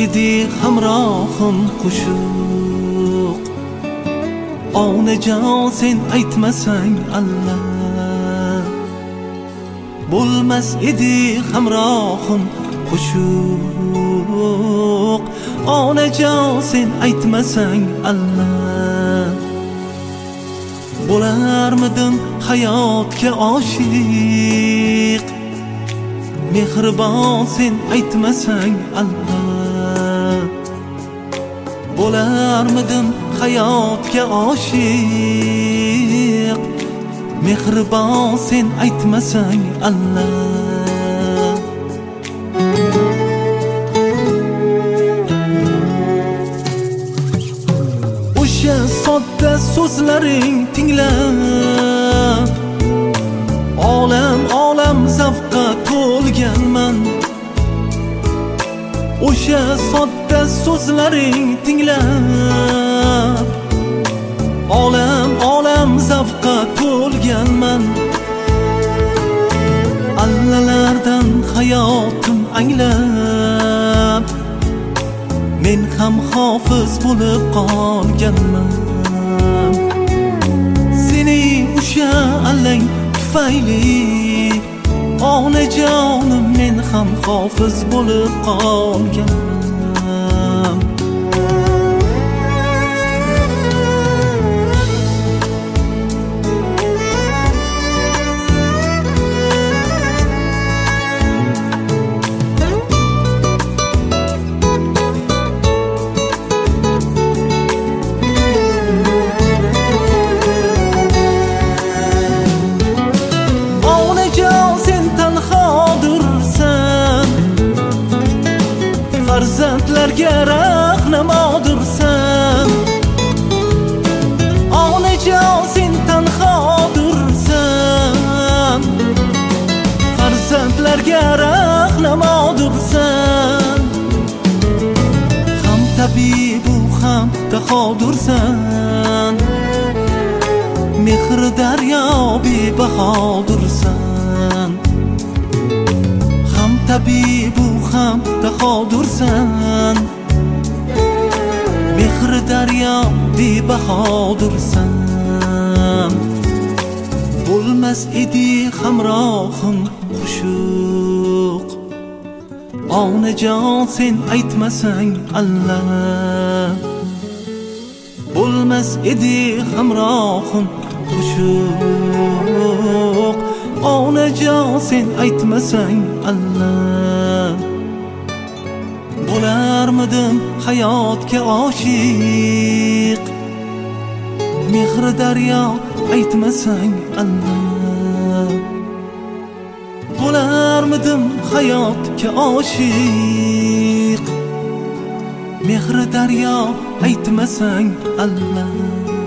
edi hamrohim qo'shiq. Onajon sen aytmasang Allah, bo'lmas edi hamrohim qo'shiq. Onajon sen aytmasang Allah, bo'larmidim hayotga oshiq. Mehribon sen aytmasang Allah, bo'larmidim hayotga oshiq. Mehribon sen aytmasang Allah. O'sha sodda so'zlaring tinglab olam zavqqa to'lganman. O'sha sodda so'zlaring tinglab olam zavqqa to'lganman. Allalardan hayotim anglab men ham hofiz bo'lib qolganman. Sening o'sha allang tufayli onajonim men ham hofiz bo'lib qolganman. Farzandlarga rahnamodirsan. Onajon sen tanhodursan. Farzandlarga rahnamodirsan. Ham tabibu ham tahodursan. Mehr daryo bebahodursan. Ham tabibu ham tahodursan. Mehr daryo bebahodursan. Bo'lmas edi hamrohim qo'shiq. Onajon sen aytmasang Allah, bo'lmas edi hamrohim qo'shiq. Onajon sen aytmasang Allah, bo'larmidim hayotga oshiq. Mehr daryo aytmasang Allah, bo'larmidim hayotga oshiq. Mehr daryo aytmasang Allah.